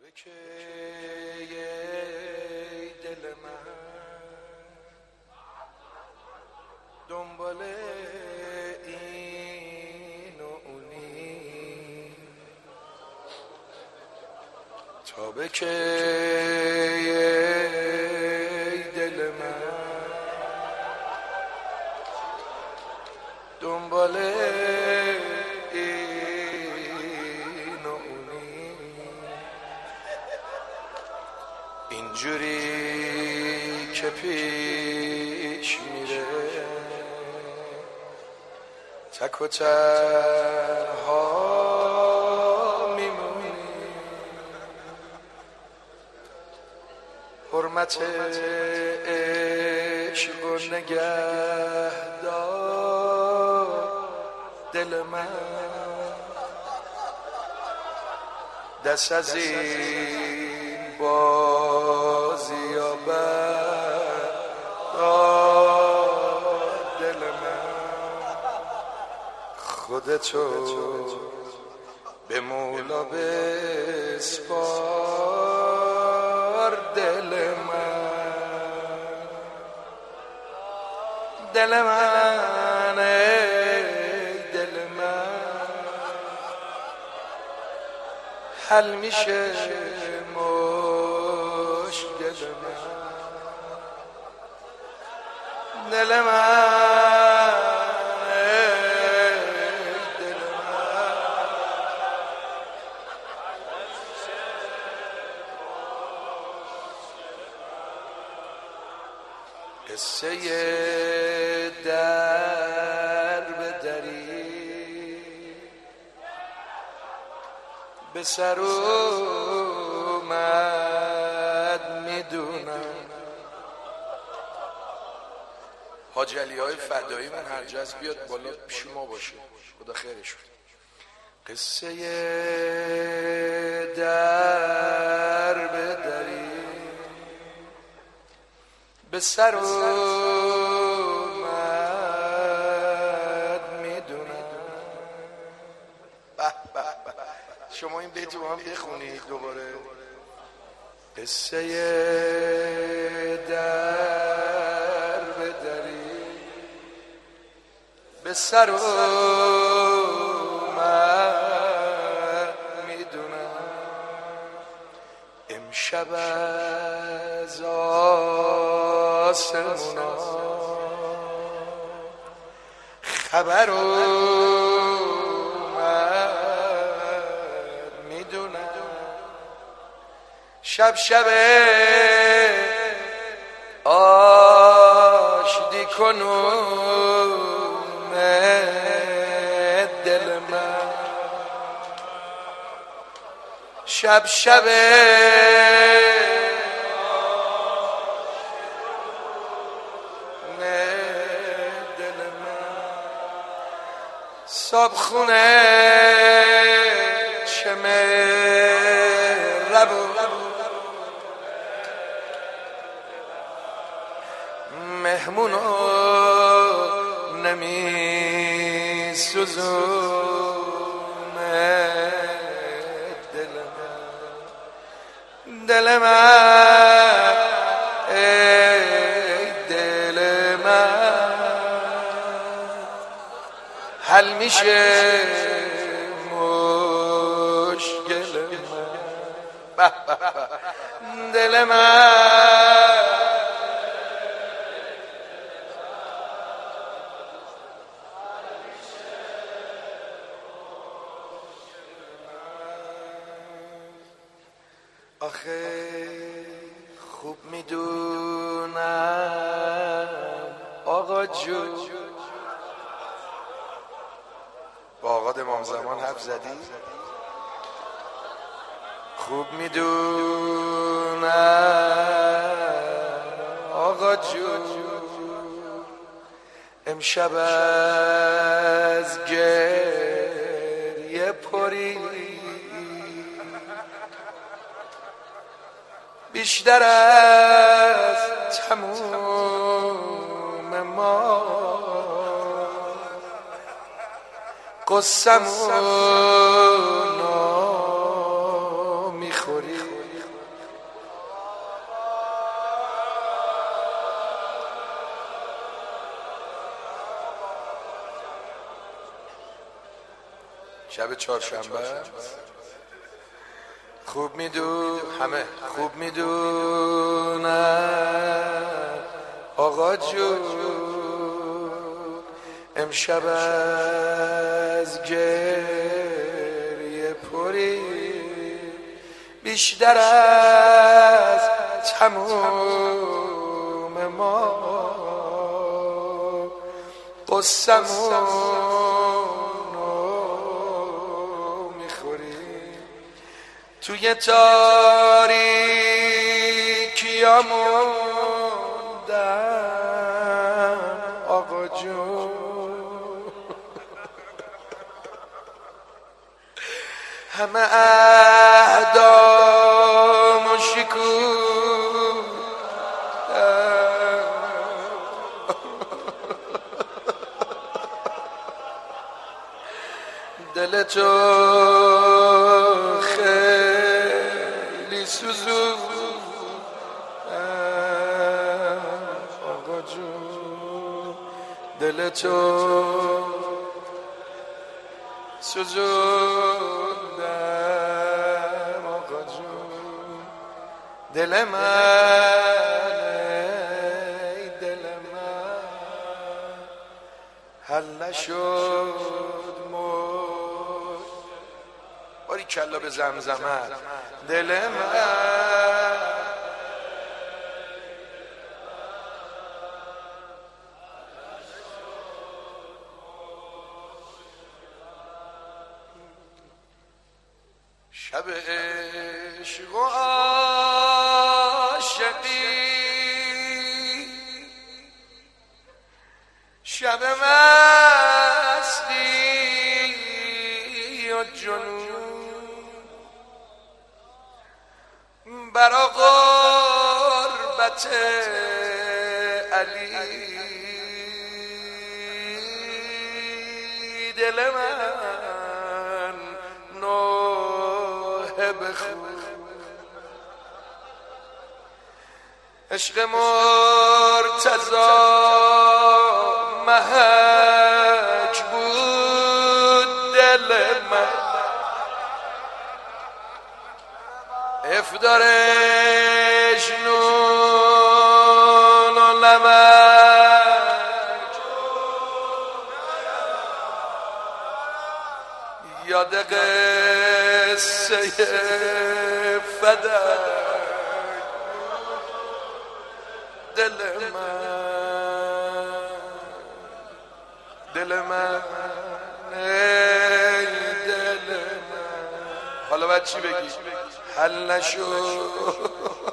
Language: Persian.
که دل من دنبال این و اونی تا به که دل من دنبال این و اونی اینجوری که پیش میره تک و تنها میمونی حرمت عشق و نگهدار دل من دست از این بازی و بردار دل من خودتو به مولا بسپار دل من دل من ای دل من حل میشه مشکل من دل من ای دل من قصه در به دری به سر اومد میدونم حاج علیهای فدایی من هر جز بیاد بالا پیش ما باشه خدا خیرش بده قصه در به دری به سر اومد میدونم شما این بیت رو هم بخونید دوباره قصه در به دری به سر اومد میدونم امشب از آسمونا خبر اومد میدونم شب آشتی کنون دل من شب دل من صابخونه چه مهربون مهمونو نمی سوزونه دل من ای دل من حل میشه مشکل من دل من آخه خوب میدونم آقا جون با آقا امام زمان حرف زدی خوب میدونم آقا جون امشب از گریه پری بیشتر از تموم ما قصمونو میخوری شب چهارشنبه همه خوب میدونن آقا جون امشب از گریه پری بیشتر از تموم ما قصمونو میخوری توی تاریکیا موندم آقا جون همه اهدامو شکوندم دل تو خیلی سوزوندم آقا جون دل تو سوزوندم آقا جون دل من ای دل من حل نشد باری کلا به زمزمت دل من شب عشق و عاشقی شب مستی و جنون برا غربت علی دل من نوحه بخون عشق مرتضی محک بود دل من افدارش نون و نمک یاد قصه فدک دل من ای دل من حالا باید چی بگی حل نشد